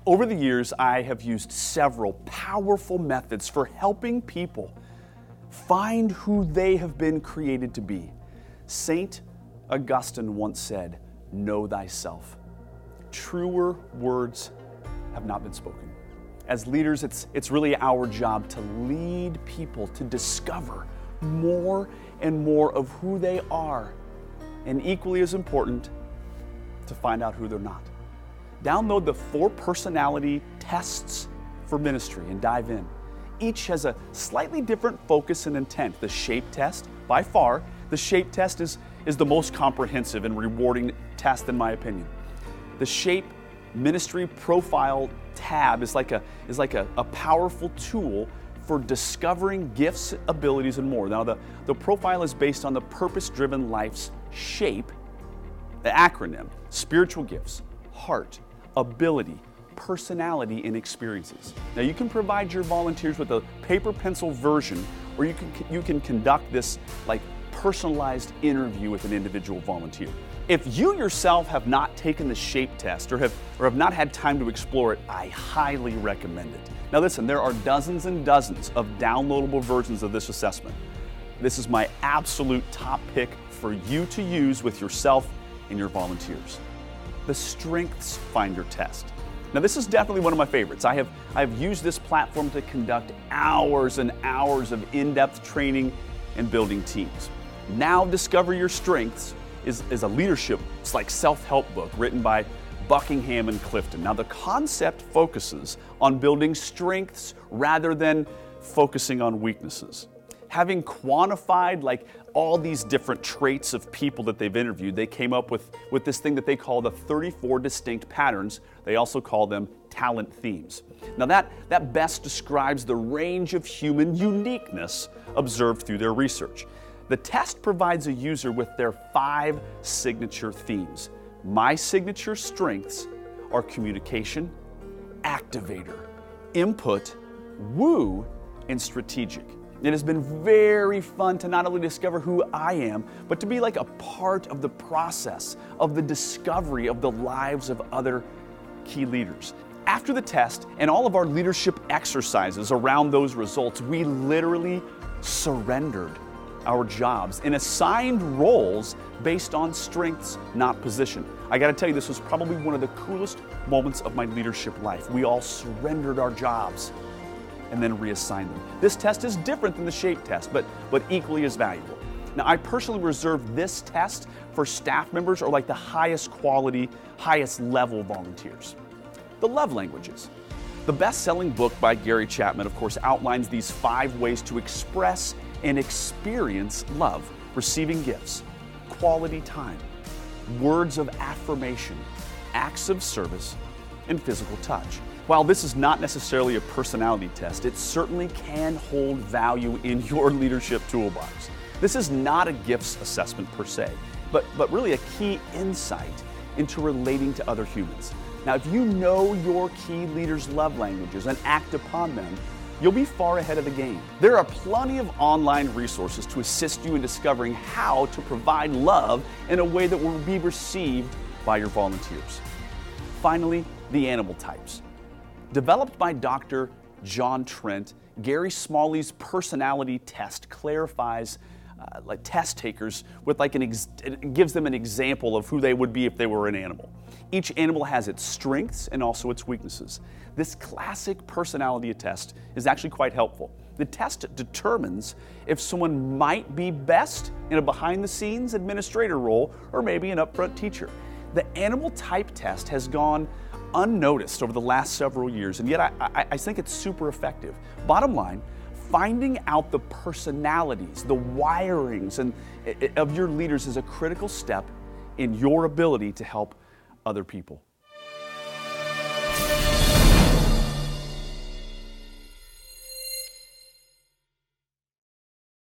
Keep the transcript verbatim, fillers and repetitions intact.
Over the years, I have used several powerful methods for helping people find who they have been created to be. Saint Augustine once said, "Know thyself." Truer words have not been spoken. As leaders, it's, it's really our job to lead people to discover more and more of who they are, and equally as important, to find out who they're not. Download the four personality tests for ministry and dive in. Each has a slightly different focus and intent. The SHAPE test, by far, the SHAPE test is, is the most comprehensive and rewarding test in my opinion. The SHAPE Ministry Profile tab is like a, is like a, a powerful tool for discovering gifts, abilities, and more. Now, the, the profile is based on the purpose-driven life's SHAPE, the acronym, spiritual gifts, heart, ability, personality, and experiences. Now, you can provide your volunteers with a paper pencil version, or you can, you can conduct this like personalized interview with an individual volunteer. If you yourself have not taken the SHAPE test or have, or have not had time to explore it, I highly recommend it. Now listen, there are dozens and dozens of downloadable versions of this assessment. This is my absolute top pick for you to use with yourself and your volunteers. The Strengths Finder test. Now this is definitely one of my favorites. I have, I have used this platform to conduct hours and hours of in-depth training and building teams. Now Discover Your Strengths is, is a leadership, it's like self-help book written by Buckingham and Clifton. Now the concept focuses on building strengths rather than focusing on weaknesses. Having quantified like all these different traits of people that they've interviewed, they came up with, with this thing that they call the thirty-four distinct patterns. They also call them talent themes. Now that, that best describes the range of human uniqueness observed through their research. The test provides a user with their five signature themes. My signature strengths are communication, activator, input, woo, and strategic. It has been very fun to not only discover who I am, but to be like a part of the process of the discovery of the lives of other key leaders. After the test and all of our leadership exercises around those results, we literally surrendered our jobs and assigned roles based on strengths, not position. I gotta tell you, this was probably one of the coolest moments of my leadership life. We all surrendered our jobs and then reassigned them. This test is different than the SHAPE test, but, but equally as valuable. Now, I personally reserve this test for staff members or like the highest quality, highest level volunteers. The love languages. The best-selling book by Gary Chapman, of course, outlines these five ways to express and experience love: receiving gifts, quality time, words of affirmation, acts of service, and physical touch. While this is not necessarily a personality test, it certainly can hold value in your leadership toolbox. This is not a gifts assessment per se, but, but really a key insight into relating to other humans. Now, if you know your key leaders' love languages and act upon them, you'll be far ahead of the game. There are plenty of online resources to assist you in discovering how to provide love in a way that will be received by your volunteers. Finally, the animal types. Developed by Doctor John Trent, Gary Smalley's personality test clarifies uh, like test takers with like an ex it gives them an example of who they would be if they were an animal. Each animal has its strengths and also its weaknesses. This classic personality test is actually quite helpful. The test determines if someone might be best in a behind-the-scenes administrator role or maybe an upfront teacher. The animal type test has gone unnoticed over the last several years, and yet I, I, I think it's super effective. Bottom line, finding out the personalities, the wirings and, of your leaders is a critical step in your ability to help other people.